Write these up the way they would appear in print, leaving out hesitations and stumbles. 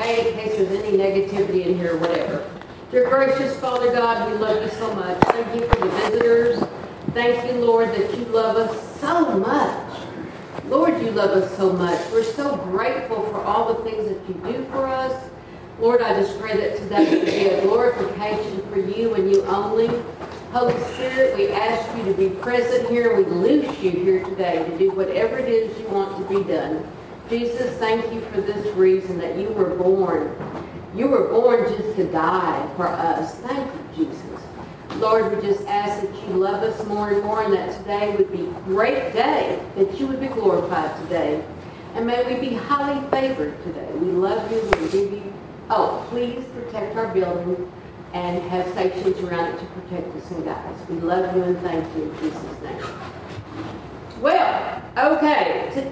okay, in case there's any negativity in here or whatever. Dear gracious Father God, we love you so much. Thank you for the visitors. Thank you, Lord, that you love us so much. Lord, you love us so much. We're so grateful for all the things that you do for us. Lord, I just pray that today would be a glorification for you and you only. Holy Spirit, we ask you to be present here. We loose you here today to do whatever it is you want to be done. Jesus, thank you for this reason that you were born. You were born just to die for us. Thank you, Jesus. Lord, we just ask that you love us more and more and that today would be a great day, that you would be glorified today. And may we be highly favored today. We love you. We give you. Oh, please protect our building and have stations around it to protect us and guide us. We love you and thank you in Jesus' name. Well, okay.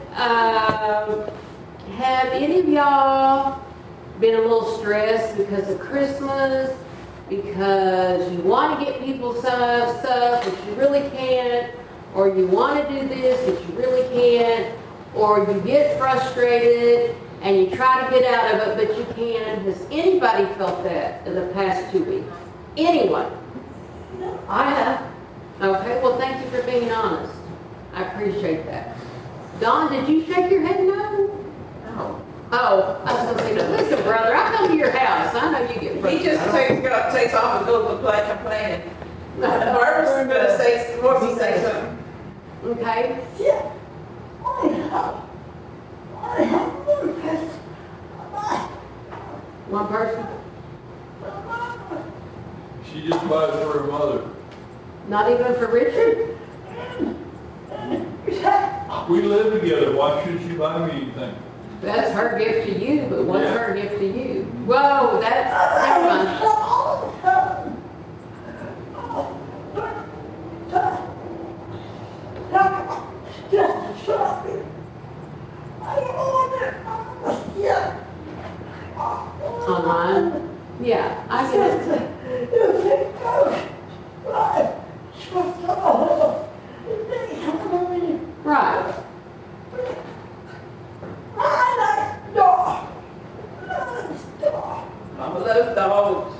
Have any of y'all been a little stressed because of Christmas? Because you want to get people stuff, but you really can't, or you want to do this, but you really can't, or you get frustrated and you try to get out of it, but you can't. Has anybody felt that in the past 2 weeks? Anyone? No, I have. Okay, well, thank you for being honest. I appreciate that. Don, did you shake your head no? No. Oh, I was going to say, no. Listen, brother, I come to your house. I know you get frustrated. He just takes off and goes to play complaining. Barbara's going to say, Morphy say something. Okay. Yeah. I have one person. One person? She just buys for her mother. Not even for Richard? We live together. Why should she buy me anything? That's her gift to you, but what's her gift to you? Whoa, that's never mind. Online? Yeah, I get it. Right. Mama loves dogs.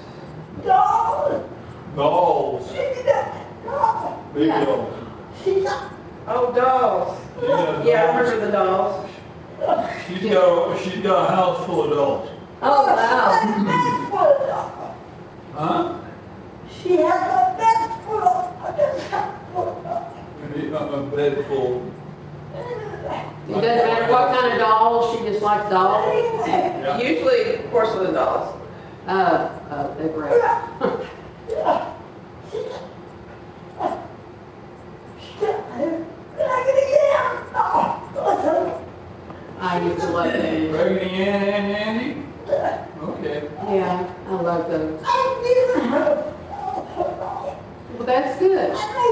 Dolls. Big Yeah. dolls. Oh, dolls. Yeah, I remember the dolls. She's got a house full of dolls. Oh, wow. Huh? She has a bed full of A bed full. It doesn't matter what kind of doll, she just likes dolls. Yeah. Usually porcelain dolls. Oh, they're great. I used to love them. Raggedy Ann and Andy? Okay. Yeah, I love those. Well, that's good.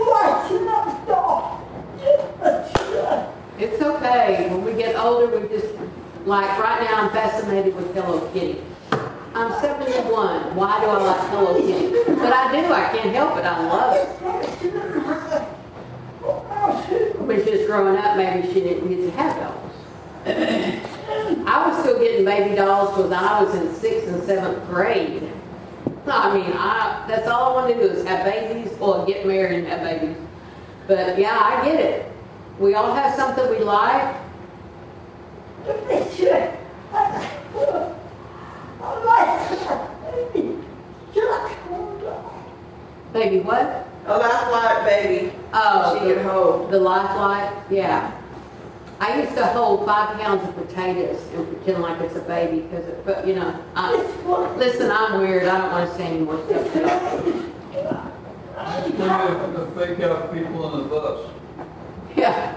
It's okay. When we get older, we just, like right now, I'm fascinated with Hello Kitty. I'm 71. Why do I like Hello Kitty? But I do. I can't help it. I love it. When she was growing up, maybe she didn't get to have dolls. I was still getting baby dolls when I was in 6th and 7th grade. I mean, that's all I want to do is have babies or get married and have babies. But yeah, I get it. We all have something we like. Baby what? A lifelike baby. Oh, She could hold. the lifelike? Yeah. I used to hold 5 pounds of potatoes and pretend like it's a baby because, but you know, listen, I'm weird. I don't want to say any more stuff. She's going to fake out people on the bus. Yeah.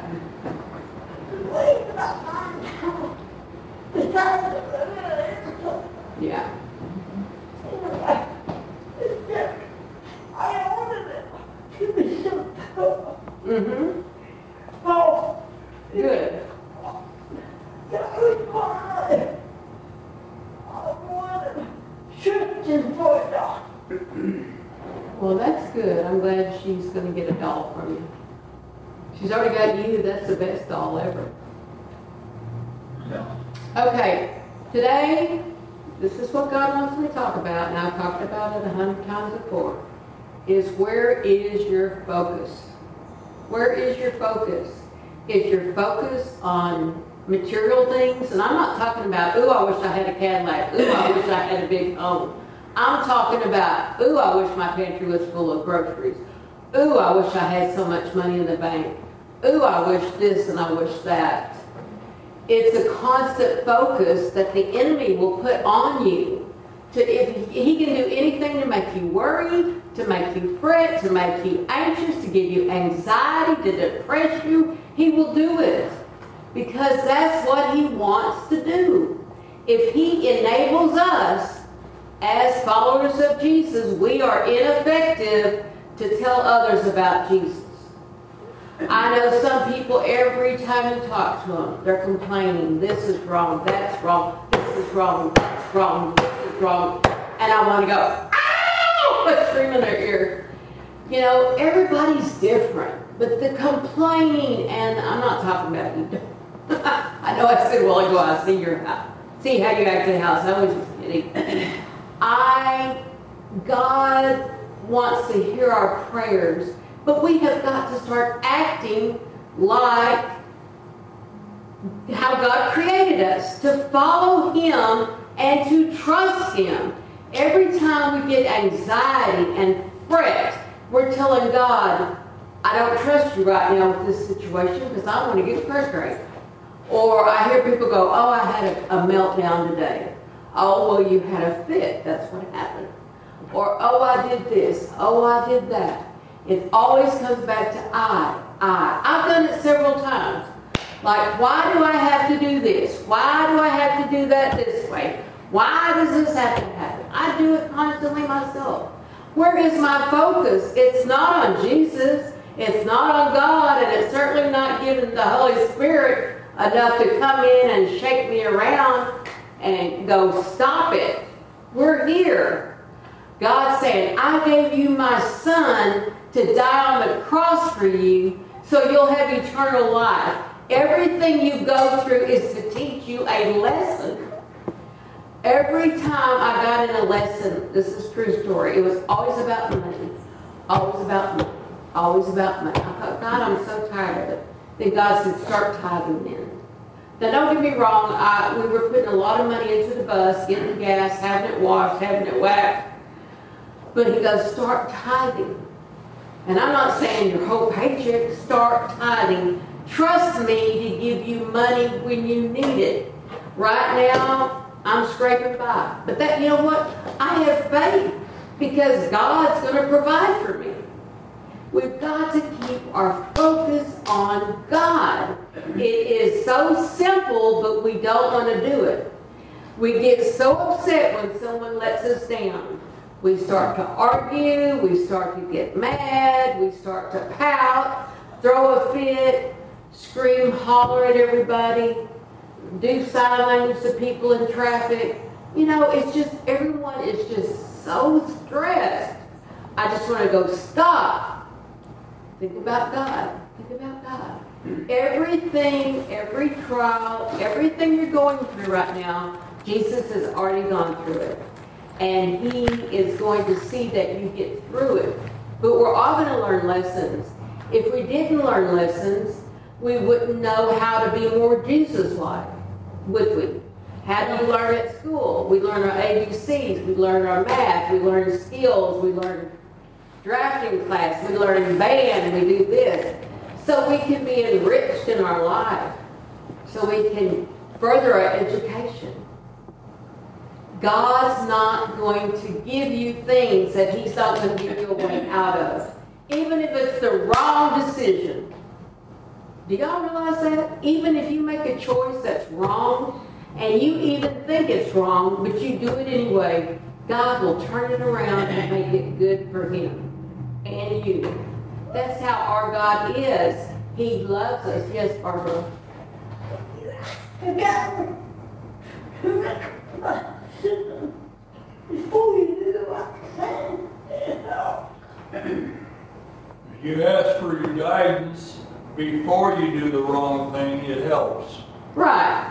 Yeah. Mm-hmm. Good. Well, that's good. I'm glad she's going to get a doll from you. She's already got you. That's the best doll ever. Yeah. Okay. Today, this is what God wants me to talk about, and I've talked about it 100 times before, is where is your focus? Where is your focus? Is your focus on material things? And I'm not talking about, ooh, I wish I had a Cadillac. Ooh, I wish I had a big home. I'm talking about, ooh, I wish my pantry was full of groceries. Ooh, I wish I had so much money in the bank. Ooh, I wish this and I wish that. It's a constant focus that the enemy will put on you. If he can do anything to make you worry, to make you fret, to make you anxious, to give you anxiety, to depress you, he will do it. Because that's what he wants to do. If he enables us, as followers of Jesus, we are ineffective to tell others about Jesus. I know some people, every time you talk to them, they're complaining, this is wrong, that's wrong, this is wrong, that's wrong, this is wrong. And I want to go, ow! I scream in their ear. You know, everybody's different. But the complaining, and I'm not talking about you. I know I said a while ago, I see your house. See how you act in the house. I was just kidding. God wants to hear our prayers, but we have got to start acting like how God created us, to follow him and to trust him. Every time we get anxiety and fret, we're telling God, I don't trust you right now with this situation because I want to get frustrated. Or I hear people go, oh, I had a meltdown today. Oh, well, you had a fit. That's what happened. Or, oh, I did this. Oh, I did that. It always comes back to I. I've done it several times. Like, why do I have to do this? Why do I have to do that this way? Why does this have to happen? I do it constantly myself. Where is my focus? It's not on Jesus. It's not on God. And it's certainly not giving the Holy Spirit enough to come in and shake me around and go, stop it. We're here. God's saying, I gave you my son to die on the cross for you so you'll have eternal life. Everything you go through is to teach you a lesson. Every time I got in a lesson, this is a true story, it was always about money. Always about money. Always about money. I thought, God, I'm so tired of it. Then God said, start tithing in. Now, don't get me wrong, we were putting a lot of money into the bus, getting gas, having it washed, having it whacked. But he goes, start tithing. And I'm not saying your whole paycheck, start tithing. Trust me to give you money when you need it. Right now, I'm scraping by. But that, you know what? I have faith because God's going to provide for me. We've got to keep our focus on God. It is so simple, but we don't want to do it. We get so upset when someone lets us down. We start to argue, we start to get mad, we start to pout, throw a fit, scream, holler at everybody, do sign language to people in traffic. You know, it's just, everyone is just so stressed. I just want to go, stop. Think about God. Think about God. Everything, every trial, everything you're going through right now, Jesus has already gone through it. And he is going to see that you get through it. But we're all going to learn lessons. If we didn't learn lessons, we wouldn't know how to be more Jesus-like, would we? How do you learn at school? We learn our ABCs, we learn our math, we learn skills, we learn drafting class, we learn band, we do this. So we can be enriched in our life. So we can further our education. God's not going to give you things that he's not going to give you a way out of. Even if it's the wrong decision. Do y'all realize that? Even if you make a choice that's wrong, and you even think it's wrong, but you do it anyway, God will turn it around and make it good for him and you. That's how our God is. He loves us. Yes, Barbara? You ask for your guidance before you do the wrong thing, it helps. Right.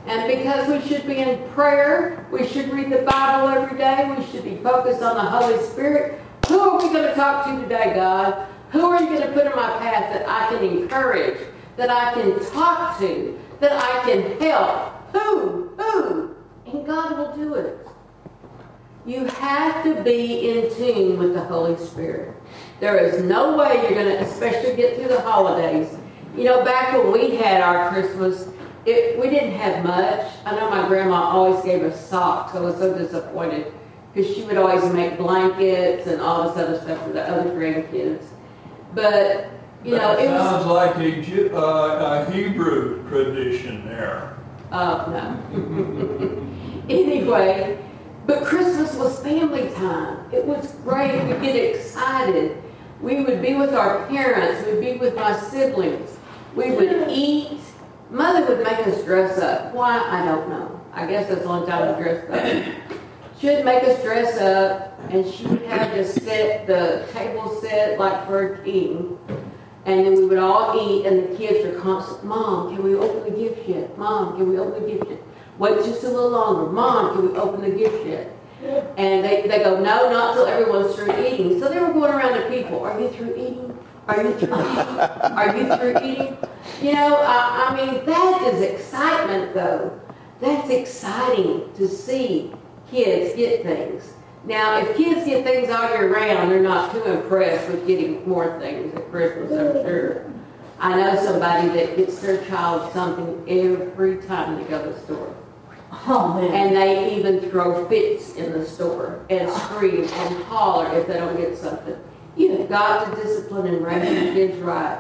And because we should be in prayer, we should read the Bible every day, we should be focused on the Holy Spirit. Who are we going to talk to today, God? Who are you going to put in my path that I can encourage, that I can talk to, that I can help? Who? And God will do it. You have to be in tune with the Holy Spirit. There is no way you're going to, especially get through the holidays. You know, back when we had our Christmas, we didn't have much. I know my grandma always gave us socks. I was so disappointed because she would always make blankets and all this other stuff for the other grandkids. But, you know, it sounds like a Hebrew tradition there. Oh, no. Anyway, but Christmas was family time. It was great. We'd get excited. We would be with our parents. We'd be with my siblings. We would eat. Mother would make us dress up. Why? I don't know. I guess that's the only time we dressed up. She would make us dress up, and she would have the table set like for a king. And then we would all eat, and the kids are constant, Mom, can we open the gift yet? Mom, can we open the gift yet? Wait just a little longer. Mom, can we open the gift yet? And they go, no, not until everyone's through eating. So they were going around to people, are you through eating? Are you through eating? Are you through eating? You know, I mean, that is excitement, though. That's exciting to see kids get things. Now, if kids get things all year round, they're not too impressed with getting more things at Christmas, I'm sure. I know somebody that gets their child something every time they go to the store. Oh, man. And they even throw fits in the store and scream and holler if they don't get something. You've got to discipline and raise your kids right.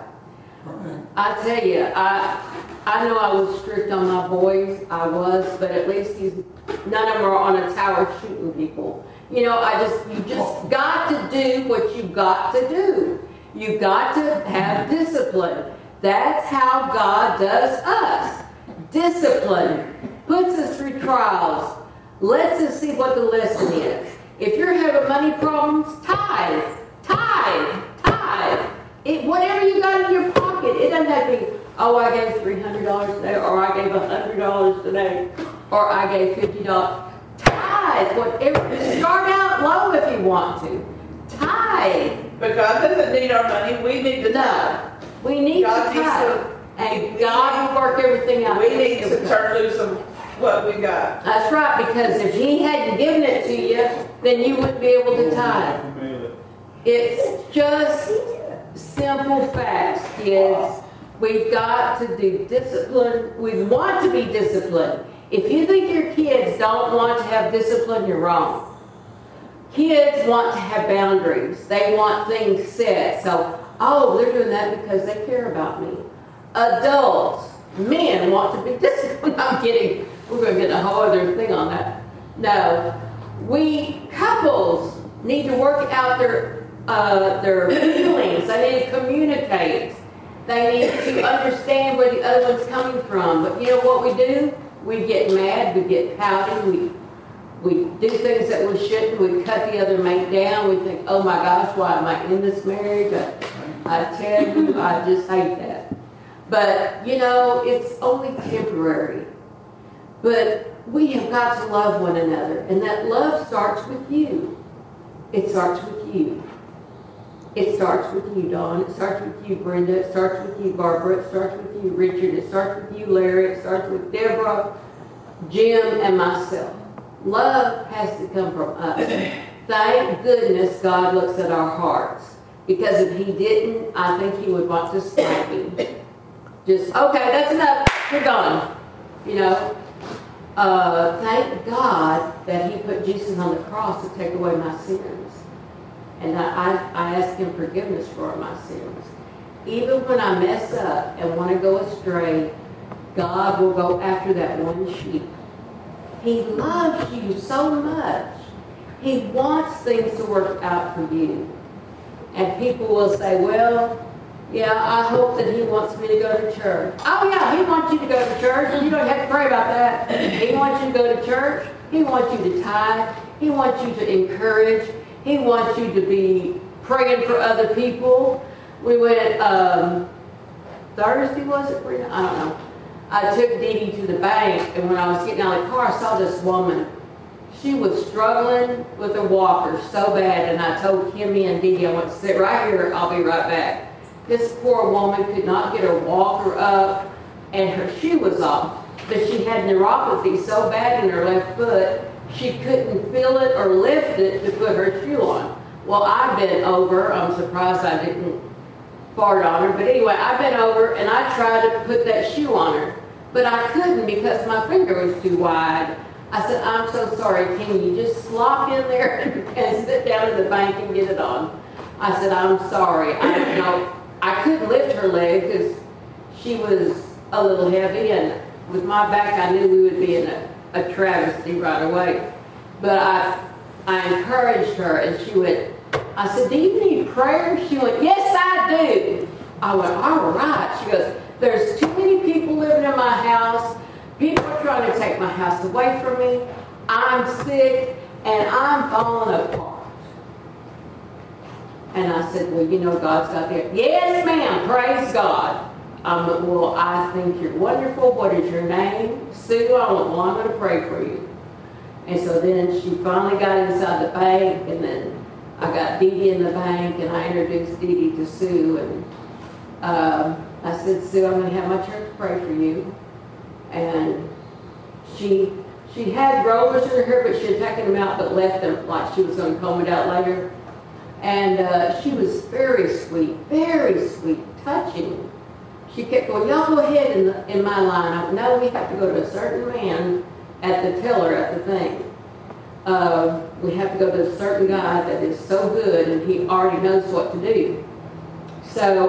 I tell you, I know I was strict on my boys. I was, but at least none of them are on a tower shooting people. You know, you just got to do what you've got to do. You've got to have discipline. That's how God does us. Discipline puts us through trials, lets us see what the lesson is. If you're having money problems, tithe. Whatever you got in your pocket, it doesn't have to be, oh, I gave $300 today, or I gave $100 today, or I gave $50. Tithe, whatever. Start out low if you want to. Tithe. But God doesn't need our money. We need to tithe. We need God to tithe. And God will work everything out. We need to turn loose of what we got. That's right, because if He hadn't given it to you, then you wouldn't be able to tithe. It's just simple facts, kids. We've got to do discipline. We want to be disciplined. If you think your kids don't want to have discipline, you're wrong. Kids want to have boundaries. They want things set. So, they're doing that because they care about me. Adults, men want to be disciplined. I'm kidding. We're going to get a whole other thing on that. No. Couples need to work out their feelings. They need to communicate. They need to understand where the other one's coming from. But you know what we do? We get mad, we get pouty, we do things that we shouldn't, we cut the other mate down, we think, oh my gosh, why am I in this marriage? I tell you, I just hate that. But, you know, it's only temporary. But we have got to love one another, and that love starts with you. It starts with you. It starts with you, Dawn. It starts with you, Brenda. It starts with you, Barbara. It starts with you, Richard. It starts with you, Larry. It starts with Deborah, Jim, and myself. Love has to come from us. Thank goodness God looks at our hearts. Because if He didn't, I think He would want to slap me. Just, okay, that's enough. You're gone. You know? Thank God that He put Jesus on the cross to take away my sins. And I ask Him forgiveness for my sins. Even when I mess up and want to go astray, God will go after that one sheep. He loves you so much. He wants things to work out for you. And people will say, well, yeah, I hope that He wants me to go to church. Oh yeah, He wants you to go to church. You don't have to pray about that. He wants you to go to church. He wants you to tithe. He wants you to encourage. He wants you to be praying for other people. We went Thursday, was it, Brenda? I don't know. I took Dee Dee to the bank, and when I was getting out of the car, I saw this woman. She was struggling with a walker so bad, and I told Kimmy and Dee Dee, I want to sit right here, I'll be right back. This poor woman could not get her walker up, and her shoe was off. But she had neuropathy so bad in her left foot, she couldn't feel it or lift it to put her shoe on. Well, I bent over. I'm surprised I didn't fart on her. But anyway, I bent over and I tried to put that shoe on her. But I couldn't because my finger was too wide. I said, I'm so sorry, can you just slop in there and sit down in the bank and get it on? I said, I'm sorry. I couldn't lift her leg because she was a little heavy, and with my back I knew we would be in a travesty right away. But I encouraged her, and she went, I said, do you need prayer? She went, yes, I do. I went, all right. She goes, there's too many people living in my house. People are trying to take my house away from me. I'm sick, and I'm falling apart. And I said, well, you know, God's got the... Yes, ma'am, praise God. Well, I think you're wonderful. What is your name? Sue. I went, well, I'm going to pray for you. And so then she finally got inside the bank, and then I got Dee Dee in the bank, and I introduced Dee Dee to Sue, and I said, Sue, I'm going to have my church pray for you. And she had rollers in her hair, but she had taken them out, but left them like she was going to comb it out later. And she was very sweet, touching. She kept going, y'all go ahead in my line. I went, no, we have to go to a certain man at the teller at the thing. We have to go to a certain guy that is so good, and he already knows what to do. So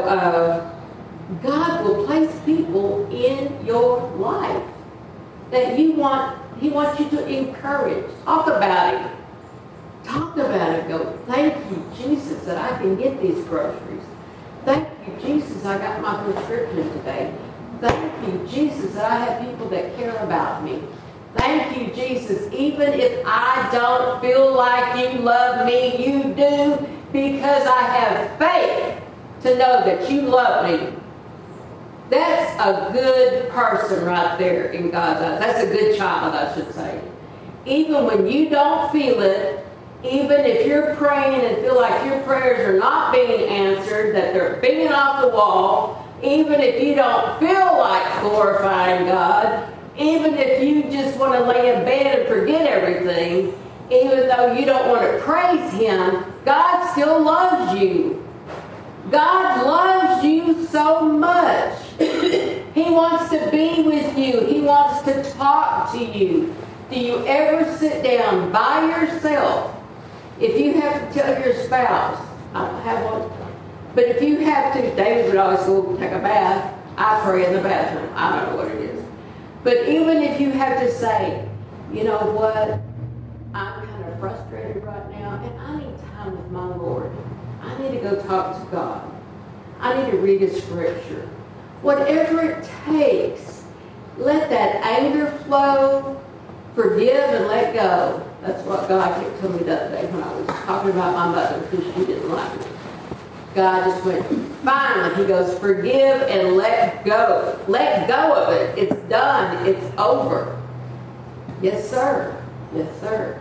God will place people in your life that he wants you to encourage. Talk about it. Talk about it. Go, thank you, Jesus, that I can get these groceries. Thank you, Jesus, I got my prescription today. Thank you, Jesus, that I have people that care about me. Thank you, Jesus, even if I don't feel like you love me, you do, because I have faith to know that you love me. That's a good person right there in God's eyes. That's a good child, I should say. Even when you don't feel it, even if you're praying and feel like your prayers are not being answered, that they're binging off the wall, even if you don't feel like glorifying God, even if you just want to lay in bed and forget everything, even though you don't want to praise Him, God still loves you. God loves you so much. He wants to be with you. He wants to talk to you. Do you ever sit down by yourself? If you have to tell your spouse, I don't have one, but if you have to, David would always go take a bath. I pray in the bathroom. I don't know what it is. But even if you have to say, you know what, I'm kind of frustrated right now, and I need time with my Lord. I need to go talk to God. I need to read His scripture. Whatever it takes, let that anger flow, forgive and let go. That's what God kept telling me the other day when I was talking about my mother because she didn't like me. God just went, finally, He goes, forgive and let go. Let go of it. It's done. It's over. Yes, sir. Yes, sir.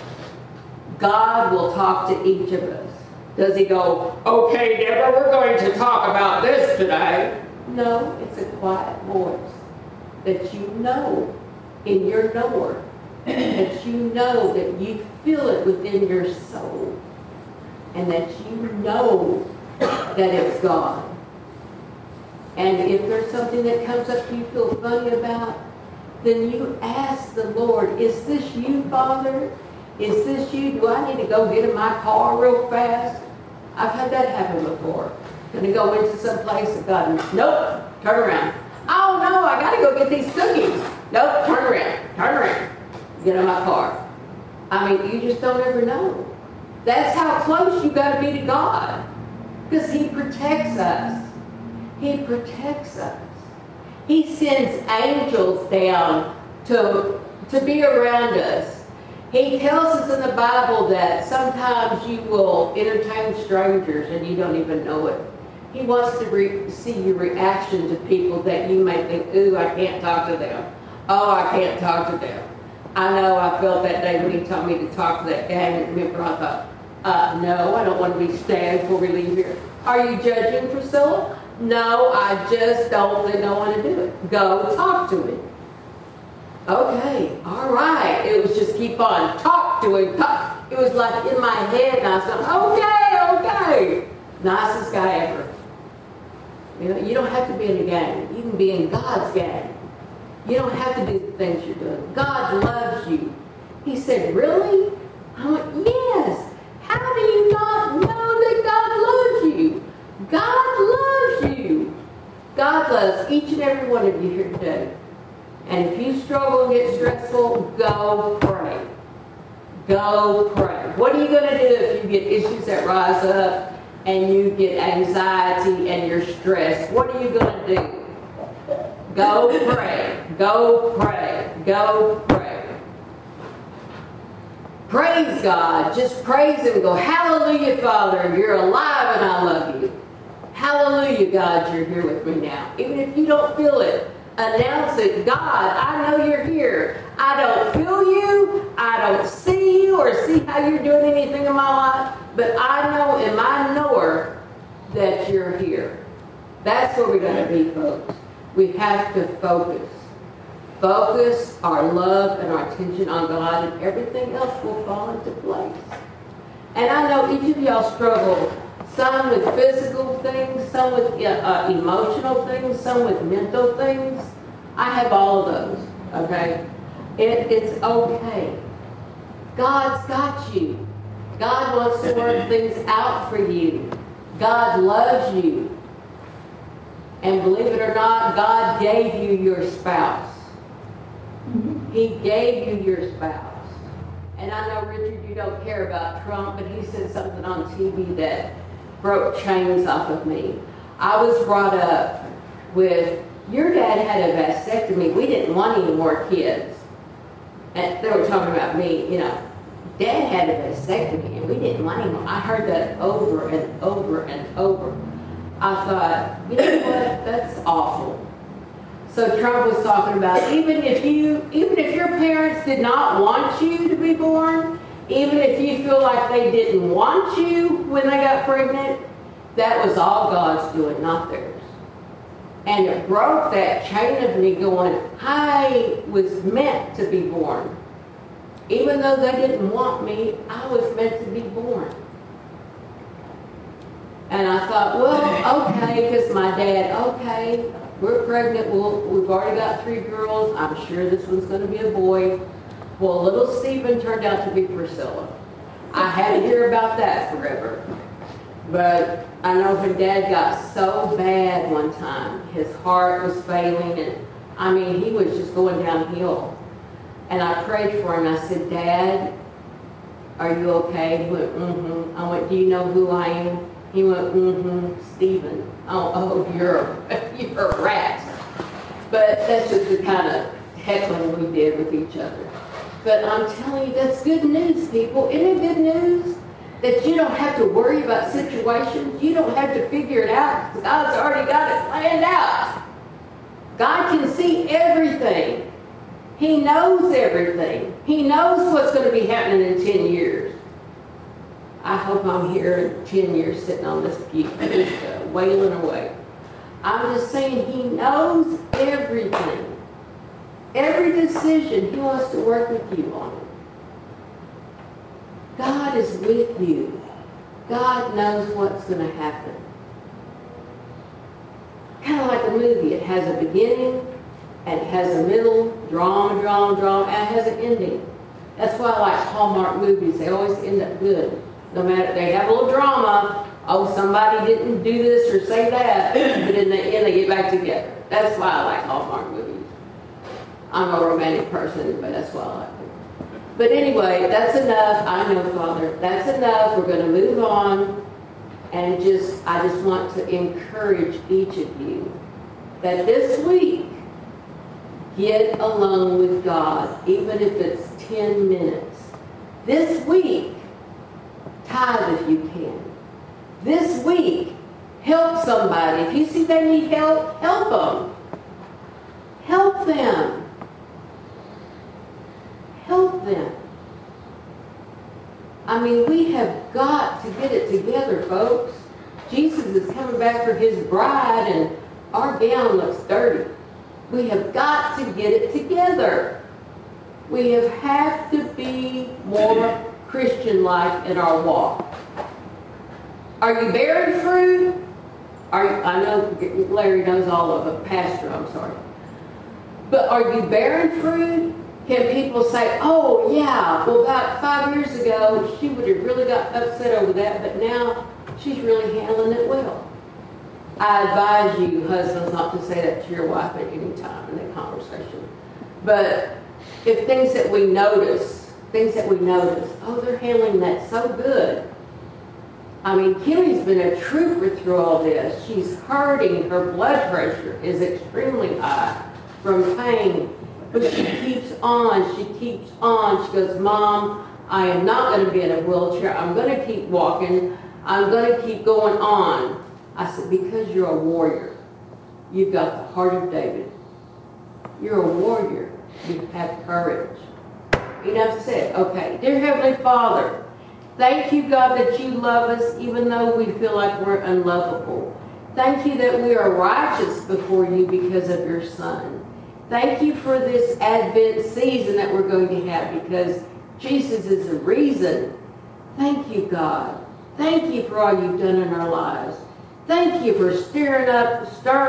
God will talk to each of us. Does He go, okay, Deborah, we're going to talk about this today? No, it's a quiet voice that you know in your knower, that you know that you feel it within your soul, and that you know that it's God. And if there's something that comes up you feel funny about, then you ask the Lord, is this you, Father? Is this you? Do I need to go get in my car real fast? I've had that happen before. Going to go into some place and God, nope, turn around. Oh no, I got to go get these cookies. Nope, turn around. Get in my car. I mean, you just don't ever know. That's how close you got to be to God. Because He protects us. He protects us. He sends angels down to be around us. He tells us in the Bible that sometimes you will entertain strangers and you don't even know it. He wants to see your reaction to people that you may think, ooh, I can't talk to them. Oh, I can't talk to them. I know I felt that day when he told me to talk to that gang member. I thought, no, I don't want to be stabbed before we leave here. Are you judging Priscilla? No, I just don't think I want to do it. Go talk to him. Okay, all right. It was just keep on. Talk to him. Talk. It was like in my head, and I was going, okay. Nicest guy ever. You know, you don't have to be in a gang. You can be in God's gang. You don't have to do the things you're doing. God loves you. He said, really? I went, yes. How do you not know that God loves you? God loves you. God loves each and every one of you here today. And if you struggle and get stressful, go pray. Go pray. What are you going to do if you get issues that rise up and you get anxiety and you're stressed? What are you going to do? Go pray. Go pray. Go pray. Praise God. Just praise Him. Go, hallelujah, Father. You're alive and I love you. Hallelujah, God, you're here with me now. Even if you don't feel it, announce it. God, I know you're here. I don't feel you. I don't see you or see how you're doing anything in my life. But I know in my knower that you're here. That's where we're going to be, folks. We have to focus. Focus our love and our attention on God, and everything else will fall into place. And I know each of y'all struggle, some with physical things, some with emotional things, some with mental things. I have all of those, okay? It's okay. God's got you. God wants to work things out for you. God loves you. And believe it or not, God gave you your spouse. He gave you your spouse. And I know, Richard, you don't care about Trump, but he said something on TV that broke chains off of me. I was brought up with, your dad had a vasectomy. We didn't want any more kids. And they were talking about me, you know. Dad had a vasectomy, and we didn't want any more. I heard that over and over and over. I thought, you know what, that's awful. So Trump was talking about, even if your parents did not want you to be born, even if you feel like they didn't want you when they got pregnant, that was all God's doing, not theirs. And it broke that chain of me going, I was meant to be born. Even though they didn't want me, I was meant to be born. And I thought, well, okay, because my dad, okay, we're pregnant. We've already got 3 girls. I'm sure this one's going to be a boy. Well, little Stephen turned out to be Priscilla. I had to hear about that forever. But I know when Dad got so bad one time, his heart was failing, and I mean, he was just going downhill. And I prayed for him. I said, Dad, are you okay? He went, mm-hmm. I went, do you know who I am? He went, mm-hmm, Stephen. Oh, you're a rat. But that's just the kind of heckling we did with each other. But I'm telling you, that's good news, people. Isn't it good news? That you don't have to worry about situations. You don't have to figure it out. God's already got it planned out. God can see everything. He knows everything. He knows what's going to be happening in 10 years. I hope I'm here in 10 years sitting on this pew, just wailing away. I'm just saying He knows everything. Every decision, He wants to work with you on it. God is with you. God knows what's going to happen. Kind of like a movie. It has a beginning, and it has a middle, drama, and it has an ending. That's why I like Hallmark movies. They always end up good. No matter, they have a little drama. Oh, somebody didn't do this or say that. But in the end, they get back together. That's why I like Hallmark movies. I'm a romantic person, but that's why I like them. But anyway, that's enough. I know, Father. That's enough. We're going to move on. And I just want to encourage each of you that this week, get alone with God, even if it's 10 minutes. This week, tithe if you can. This week, Help somebody. If you see they need help, help them. Help them. Help them. I mean, we have got to get it together, folks. Jesus is coming back for his bride, and our gown looks dirty. We have got to get it together. We have to be more Christian-like in our walk. Are you bearing fruit? I know Larry knows all of it. Pastor, I'm sorry. But are you bearing fruit? Can people say, oh, yeah, well, about 5 years ago, she would have really got upset over that, but now she's really handling it well. I advise you, husbands, not to say that to your wife at any time in the conversation. But if things that we notice, oh, they're handling that so good. I mean, Kimmy's been a trooper through all this. She's hurting. Her blood pressure is extremely high from pain. But she keeps on. She keeps on. She goes, Mom, I am not going to be in a wheelchair. I'm going to keep walking. I'm going to keep going on. I said, because you're a warrior. You've got the heart of David. You're a warrior. You have courage. Enough said. Okay. Dear Heavenly Father, thank you, God, that you love us even though we feel like we're unlovable. Thank you that we are righteous before you because of your Son. Thank you for this Advent season that we're going to have because Jesus is the reason. Thank you, God. Thank you for all you've done in our lives. Thank you for stirring up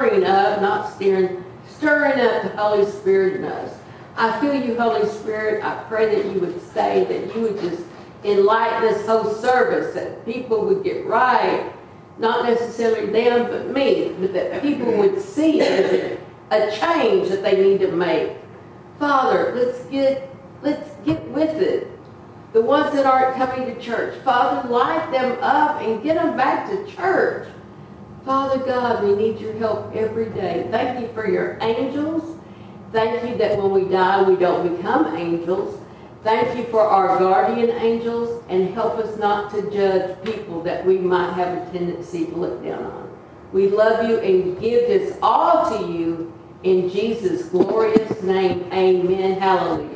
the Holy Spirit in us. I feel you, Holy Spirit. I pray that you would stay, that you would just enlighten this whole service, that people would get right, not necessarily them, but me, but that people would see there's a change that they need to make. Father, let's get with it. The ones that aren't coming to church, Father, light them up and get them back to church. Father God, we need your help every day. Thank you for your angels. Thank you that when we die, we don't become angels. Thank you for our guardian angels, and help us not to judge people that we might have a tendency to look down on. We love you and give this all to you in Jesus' glorious name. Amen. Hallelujah.